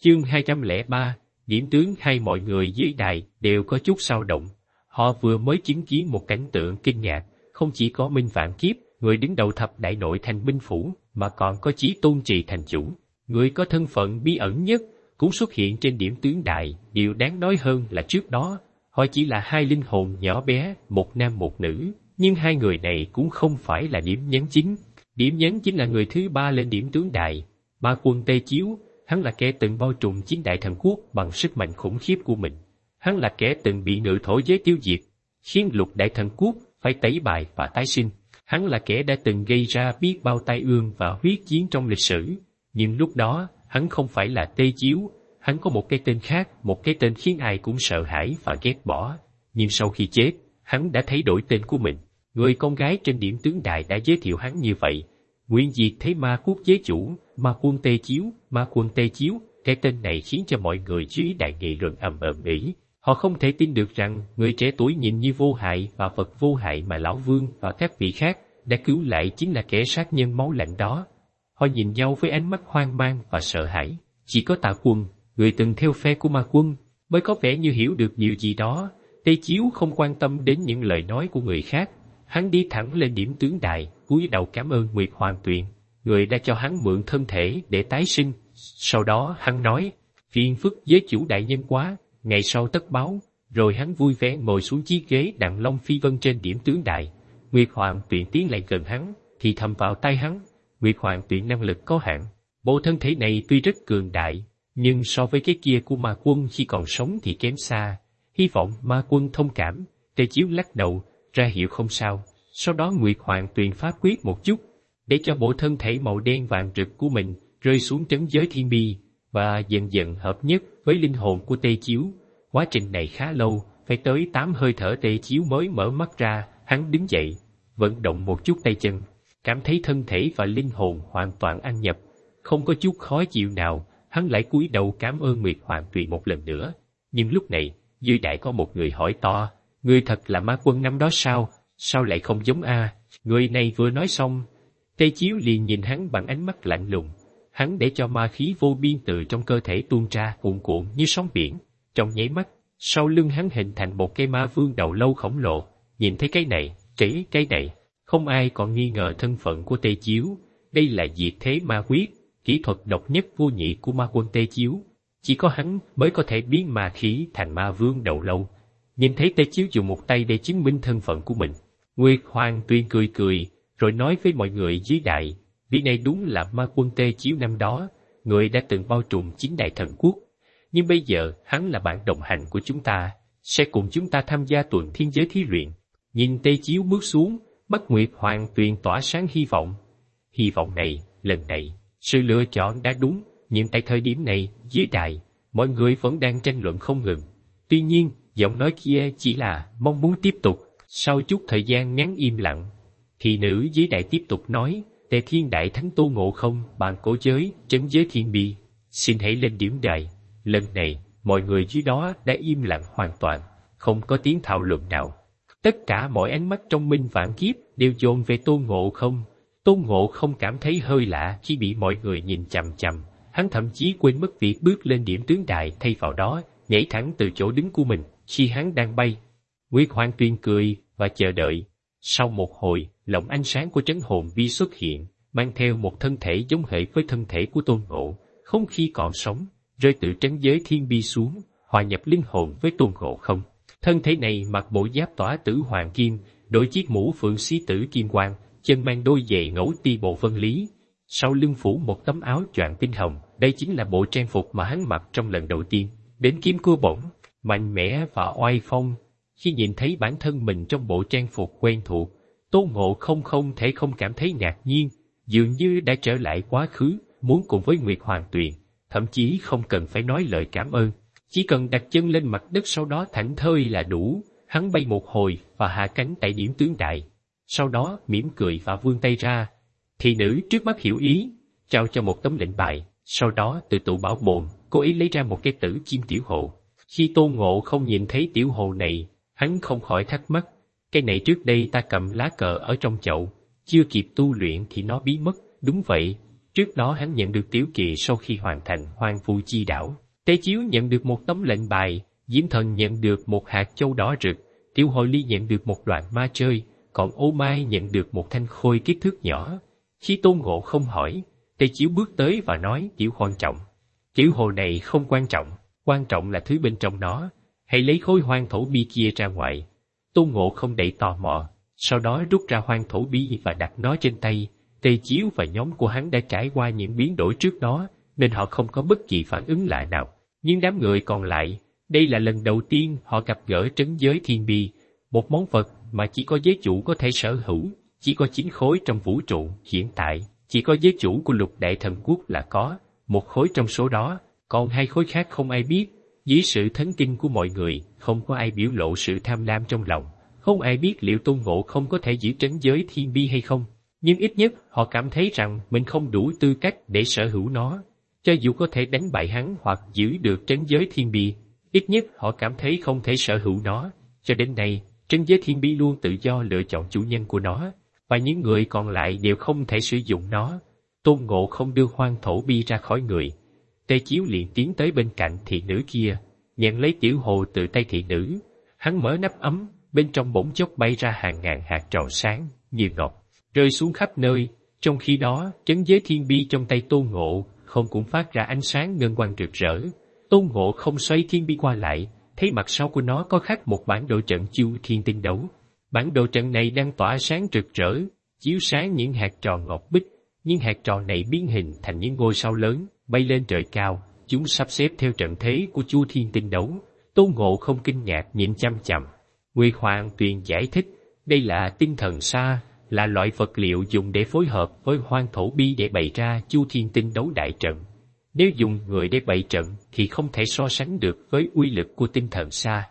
Chương 203, điểm tướng hai. Mọi người dưới đài đều có chút xao động. Họ vừa mới chứng kiến một cảnh tượng kinh ngạc, không chỉ có Minh Vạn Kiếp, người đứng đầu thập đại nội thành binh phủ, mà còn có Chí Tôn Trì thành chủ. Người có thân phận bí ẩn nhất, cũng xuất hiện trên điểm tướng đài. Điều đáng nói hơn là trước đó, họ chỉ là hai linh hồn nhỏ bé, một nam một nữ. Nhưng hai người này cũng không phải là điểm nhấn chính. Điểm nhấn chính là người thứ ba lên điểm tướng đài, Ma Quân Tê Chiếu. Hắn là kẻ từng bao trùm chiến đại thần quốc bằng sức mạnh khủng khiếp của mình. Hắn là kẻ từng bị ngự thổ giới tiêu diệt, khiến lục đại thần quốc phải tẩy bài và tái sinh. Hắn là kẻ đã từng gây ra biết bao tai ương và huyết chiến trong lịch sử. Nhưng lúc đó, hắn không phải là Tê Chiếu. Hắn có một cái tên khác, một cái tên khiến ai cũng sợ hãi và ghét bỏ. Nhưng sau khi chết, hắn đã thay đổi tên của mình. Người con gái trên điểm tướng đài đã giới thiệu hắn như vậy. Nguyên diệt thế ma quốc giới chủ, Ma Quân Tê Chiếu, Ma Quân Tê Chiếu. Cái tên này khiến cho mọi người dưới đại nghị luận ầm ĩ. Họ không thể tin được rằng người trẻ tuổi nhìn như vô hại và vật vô hại mà Lão Vương và các vị khác đã cứu lại chính là kẻ sát nhân máu lạnh đó. Họ nhìn nhau với ánh mắt hoang mang và sợ hãi. Chỉ có Tạ Quân, người từng theo phe của Ma Quân, mới có vẻ như hiểu được điều gì đó. Tê Chiếu không quan tâm đến những lời nói của người khác. Hắn đi thẳng lên điểm tướng đài, cúi đầu cảm ơn Nguyệt Hoàng Tuyền, người đã cho hắn mượn thân thể để tái sinh. Sau đó hắn nói, phiền phức giới chủ đại nhân quá, ngày sau tất báo. Rồi hắn vui vẻ ngồi xuống chiếc ghế đặng long phi vân trên điểm tướng đài. Nguyệt Hoàng Tuyền tiến lại gần hắn, thì thầm vào tai hắn. Nguyệt Hoàng Tuyền năng lực có hạn, bộ thân thể này tuy rất cường đại, nhưng so với cái kia của Ma Quân khi còn sống thì kém xa. Hy vọng Ma Quân thông cảm. Tê Chiếu lắc đầu, ra hiệu không sao. Sau đó Nguyệt Hoàng Tuyền pháp quyết một chút, để cho bộ thân thể màu đen vàng rực của mình rơi xuống trấn giới thiên bi, và dần dần hợp nhất với linh hồn của Tê Chiếu. Quá trình này khá lâu, phải tới 8 hơi thở Tê Chiếu mới mở mắt ra. Hắn đứng dậy, vận động một chút tay chân, cảm thấy thân thể và linh hồn hoàn toàn ăn nhập, không có chút khó chịu nào. Hắn lại cúi đầu cảm ơn Nguyệt Hoàng Tuyền một lần nữa. Nhưng lúc này, dưới đại có một người hỏi to, người thật là Ma Quân năm đó sao? Sao lại không giống a? Người này vừa nói xong, Tê Chiếu liền nhìn hắn bằng ánh mắt lạnh lùng. Hắn để cho ma khí vô biên từ trong cơ thể tuôn ra cuồn cuộn như sóng biển. Trong nháy mắt, sau lưng hắn hình thành một cái ma vương đầu lâu khổng lồ. Nhìn thấy cái này, cái này, không ai còn nghi ngờ thân phận của Tê Chiếu. Đây là diệt thế ma quyết, kỹ thuật độc nhất vô nhị của Ma Quân Tê Chiếu. Chỉ có hắn mới có thể biến ma khí thành ma vương đầu lâu. Nhìn thấy Tê Chiếu dùng một tay để chứng minh thân phận của mình, Nguyệt Hoàng Tuyền cười cười, rồi nói với mọi người dưới đại, vị này đúng là Ma Quân Tê Chiếu năm đó, người đã từng bao trùm chín đại thần quốc. Nhưng bây giờ hắn là bạn đồng hành của chúng ta, sẽ cùng chúng ta tham gia tuần thiên giới thí luyện. Nhìn Tê Chiếu bước xuống, mắt Nguyệt Hoàng Tuyền tỏa sáng hy vọng. Hy vọng này, lần này, sự lựa chọn đã đúng, nhưng tại thời điểm này, dưới đài, mọi người vẫn đang tranh luận không ngừng. Tuy nhiên, giọng nói kia chỉ là mong muốn tiếp tục. Sau chút thời gian ngắn im lặng, thì nữ dưới đại tiếp tục nói, Tề Thiên Đại Thánh Tôn Ngộ Không, bàn cổ giới, trấn giới thiên bi, xin hãy lên điểm đài. Lần này, mọi người dưới đó đã im lặng hoàn toàn, không có tiếng thảo luận nào. Tất cả mọi ánh mắt trong Minh Vạn Kiếp đều dồn về Tôn Ngộ Không. Tôn Ngộ Không cảm thấy hơi lạ khi bị mọi người nhìn chằm chằm. Hắn thậm chí quên mất việc bước lên điểm tướng đài, thay vào đó nhảy thẳng từ chỗ đứng của mình khi hắn đang bay. Nguyệt Hoàng Tuyền cười và chờ đợi. Sau một hồi, lồng ánh sáng của trấn hồn vi xuất hiện, mang theo một thân thể giống hệt với thân thể của Tôn Ngộ Không khi còn sống, rơi từ trấn giới thiên bi xuống, hòa nhập linh hồn với Tôn Ngộ Không. Thân thể này mặc bộ giáp tỏa tử hoàng kim, đội chiếc mũ phượng xí tử kim quang, chân mang đôi giày ngẫu ti bộ vân lý, sau lưng phủ một tấm áo choàng tinh hồng. Đây chính là bộ trang phục mà hắn mặc trong lần đầu tiên đến Kim Cưa Bổng, mạnh mẽ và oai phong. Khi nhìn thấy bản thân mình trong bộ trang phục quen thuộc, Tôn Ngộ Không không thể không cảm thấy ngạc nhiên, dường như đã trở lại quá khứ, muốn cùng với Nguyệt Hoàng Tuyền, thậm chí không cần phải nói lời cảm ơn, chỉ cần đặt chân lên mặt đất sau đó thảnh thơi là đủ. Hắn bay một hồi và hạ cánh tại điểm tướng đại, sau đó mỉm cười và vươn tay ra. Thị nữ trước mắt hiểu ý, trao cho một tấm lệnh bài, sau đó từ tủ bảo bồn, cô ấy lấy ra một cái tử chim tiểu hồ. Khi Tôn Ngộ Không nhìn thấy tiểu hồ này, hắn không khỏi thắc mắc, cái này trước đây ta cầm lá cờ ở trong chậu, chưa kịp tu luyện thì nó biến mất. Đúng vậy, Trước đó hắn nhận được Tiểu Kỳ sau khi hoàn thành Hoang Vu Chi Đảo. Tề Chiếu nhận được một tấm lệnh bài, Diễm Thần nhận được một hạt châu đỏ rực, Tiểu Hồ Ly nhận được một đoạn ma chơi, còn Ô Mai nhận được một thanh khôi kích thước nhỏ. Khi Tôn Ngộ không hỏi, Tề Chiếu bước tới và nói tiểu quan trọng. Tiểu hồ này không quan trọng là thứ bên trong nó, hãy lấy khối hoang thổ bi kia ra ngoài. Tôn Ngộ không đầy tò mò, sau đó rút ra hoang thổ bi và đặt nó trên tay. Tề Chiếu và nhóm của hắn đã trải qua những biến đổi trước đó, nên họ không có bất kỳ phản ứng lạ nào. Nhưng đám người còn lại, đây là lần đầu tiên họ gặp gỡ trấn giới thiên bi, một món vật mà chỉ có giới chủ có thể sở hữu, chỉ có 9 khối trong vũ trụ hiện tại, chỉ có giới chủ của Lục Đại Thần Quốc là có, một khối trong số đó, còn 2 khối khác không ai biết. Dưới sự thấn kinh của mọi người, không có ai biểu lộ sự tham lam trong lòng, không ai biết liệu Tôn Ngộ không có thể giữ trấn giới thiên bi hay không. Nhưng ít nhất họ cảm thấy rằng mình không đủ tư cách để sở hữu nó. Cho dù có thể đánh bại hắn hoặc giữ được trấn giới thiên bi, ít nhất họ cảm thấy không thể sở hữu nó. Cho đến nay, trấn giới thiên bi luôn tự do lựa chọn chủ nhân của nó, và những người còn lại đều không thể sử dụng nó. Tôn Ngộ không đưa hoang thổ bi ra khỏi người. Tề Chiếu liền tiến tới bên cạnh thị nữ kia, nhận lấy tiểu hồ từ tay thị nữ. Hắn mở nắp ấm, bên trong bỗng chốc bay ra hàng ngàn hạt tròn sáng, như ngọc, rơi xuống khắp nơi. Trong khi đó, trấn giới thiên bi trong tay Tôn Ngộ không cũng phát ra ánh sáng ngân quang rực rỡ. Tôn Ngộ không xoay thiên bi qua lại, thấy mặt sau của nó có khắc một bản đồ trận Chu Thiên Tinh Đấu. Bản đồ trận này đang tỏa sáng rực rỡ, chiếu sáng những hạt tròn ngọc bích. Những hạt tròn này biến hình thành những ngôi sao lớn, bay lên trời cao. Chúng sắp xếp theo trận thế của Chu Thiên Tinh Đấu. Tôn Ngộ không kinh ngạc nhìn chăm chăm. Nguyệt Hoàng Tuyền giải thích, đây là tinh thần sa, là loại vật liệu dùng để phối hợp với hoang thổ bi để bày ra Chu Thiên Tinh Đấu đại trận. Nếu dùng người để bày trận thì không thể so sánh được với uy lực của tinh thần sa.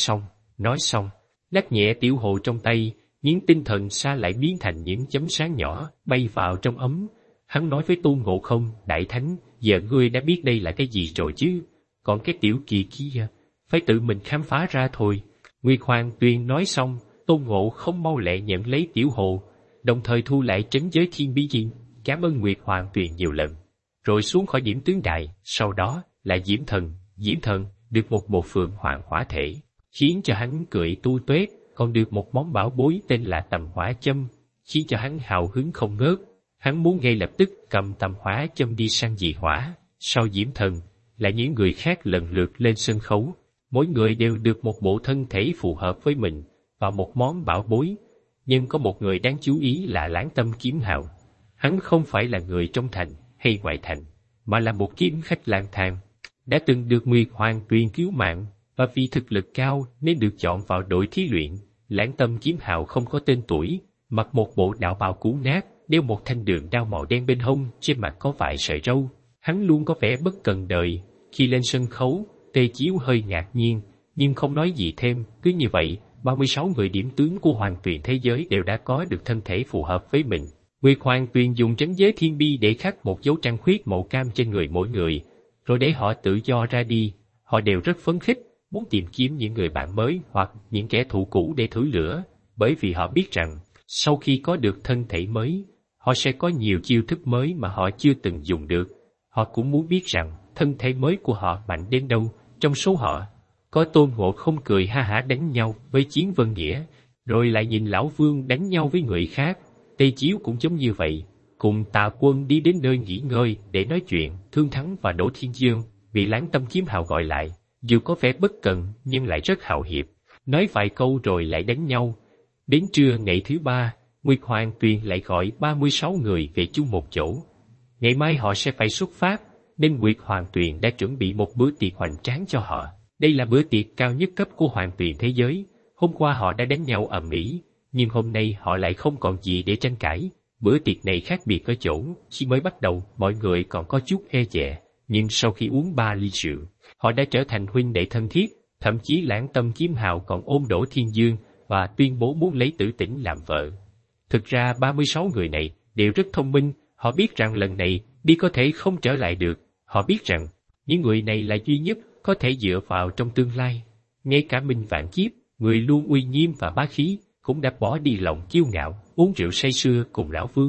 Nói xong, lắc nhẹ tiểu hồ trong tay, những tinh thần sa lại biến thành những chấm sáng nhỏ, bay vào trong ấm. Hắn nói với Tôn Ngộ không, Đại Thánh, giờ ngươi đã biết đây là cái gì rồi chứ, còn cái tiểu kỳ kia, phải tự mình khám phá ra thôi. Nguyệt Hoàng Tuyền nói xong, Tôn Ngộ không mau lẹ nhận lấy tiểu hồ, đồng thời thu lại trấn giới thiên bí diên, cảm ơn Nguyệt Hoàng Tuyền nhiều lần, rồi xuống khỏi Diễm Tướng Đại. Sau đó là Diễm Thần được một bộ phượng hoàng hỏa thể, khiến cho hắn cười tu tuét, còn được một món bảo bối tên là Tầm Hỏa Châm, khiến cho hắn hào hứng không ngớt. Hắn muốn ngay lập tức cầm Tầm Hỏa Châm đi săn dị hỏa. Sau Diễm Thần là những người khác lần lượt lên sân khấu, mỗi người đều được một bộ thân thể phù hợp với mình và một món bảo bối. Nhưng có một người đáng chú ý là Lãng Tâm Kiếm Hào. Hắn không phải là người trong thành hay ngoại thành, mà là một kiếm khách lang thang, đã từng được Nguyệt Hoàng Tuyền cứu mạng, và vì thực lực cao nên được chọn vào đội thí luyện. Lãng Tâm Kiếm Hào không có tên tuổi, mặc một bộ đạo bào cũ nát, đeo một thanh đường đao màu đen bên hông, trên mặt có vài sợi râu. Hắn luôn có vẻ bất cần đời. Khi lên sân khấu, Tề Chiếu hơi ngạc nhiên, nhưng không nói gì thêm. Cứ như vậy, 36 người điểm tướng của Hoàng Tuyền thế giới đều đã có được thân thể phù hợp với mình. Nguyệt Hoàng Tuyền dùng trấn giới thiên bi để khắc một dấu trăng khuyết màu cam trên người mỗi người, rồi để họ tự do ra đi. Họ đều rất phấn khích, muốn tìm kiếm những người bạn mới hoặc những kẻ thù cũ để thử lửa, bởi vì họ biết rằng, sau khi có được thân thể mới, họ sẽ có nhiều chiêu thức mới mà họ chưa từng dùng được. Họ cũng muốn biết rằng, thân thể mới của họ mạnh đến đâu. Trong số họ, có Tôn Ngộ không cười ha hả đánh nhau với Chiến Vân Nghĩa, rồi lại nhìn Lão Vương đánh nhau với người khác. Tề Chiếu cũng giống như vậy, cùng Tà Quân đi đến nơi nghỉ ngơi để nói chuyện. Thương Thắng và Đỗ Thiên Dương bị Lãng Tâm Kiếm Hào gọi lại, dù có vẻ bất cần nhưng lại rất hào hiệp, nói vài câu rồi lại đánh nhau. Đến trưa ngày thứ 3, Nguyệt Hoàng Tuyền lại gọi 36 người về chung một chỗ. Ngày mai họ sẽ phải xuất phát, nên Nguyệt Hoàng Tuyền đã chuẩn bị một bữa tiệc hoành tráng cho họ. Đây là bữa tiệc cao nhất cấp của Hoàng Tuyền thế giới. Hôm qua họ đã đánh nhau ầm ĩ, nhưng hôm nay họ lại không còn gì để tranh cãi. Bữa tiệc này khác biệt ở chỗ, khi mới bắt đầu mọi người còn có chút e dè, nhưng sau khi uống 3 ly rượu, họ đã trở thành huynh đệ thân thiết. Thậm chí Lãng Tâm Kiếm Hào còn ôm Đỗ Thiên Dương và tuyên bố muốn lấy Tử Tĩnh làm vợ. Thực ra 36 người này đều rất thông minh, họ biết rằng lần này đi có thể không trở lại được. Họ biết rằng những người này là duy nhất có thể dựa vào trong tương lai. Ngay cả Minh Vạn Kiếp, người luôn uy nghiêm và bá khí, cũng đã bỏ đi lòng kiêu ngạo, uống rượu say sưa cùng Lão Vương.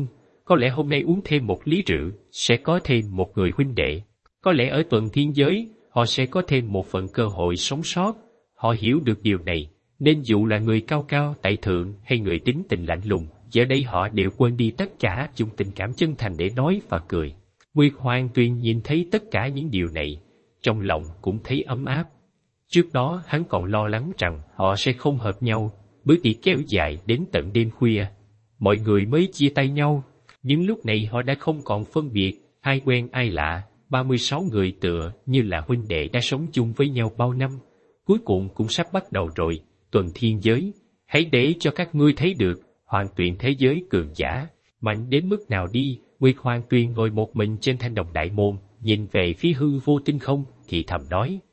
Có lẽ hôm nay uống thêm một ly rượu, sẽ có thêm một người huynh đệ. Có lẽ ở tuần thiên giới, họ sẽ có thêm một phần cơ hội sống sót. Họ hiểu được điều này, nên dù là người cao cao tại thượng hay người tính tình lạnh lùng, giờ đây họ đều quên đi tất cả, dùng tình cảm chân thành để nói và cười. Nguyệt Hoàng Tuyền nhìn thấy tất cả những điều này, trong lòng cũng thấy ấm áp. Trước đó hắn còn lo lắng rằng họ sẽ không hợp nhau, bữa tiệc kéo dài đến tận đêm khuya. Mọi người mới chia tay nhau, nhưng lúc này họ đã không còn phân biệt, ai quen ai lạ. 36 người tựa như là huynh đệ đã sống chung với nhau bao năm. Cuối cùng cũng sắp bắt đầu rồi, tuần thiên giới. Hãy để cho các ngươi thấy được, Hoàng Tuyền thế giới cường giả, mạnh đến mức nào đi. Nguyệt Hoàng Tuyền ngồi một mình trên thanh đồng đại môn, nhìn về phía hư vô tinh không, thì thầm nói.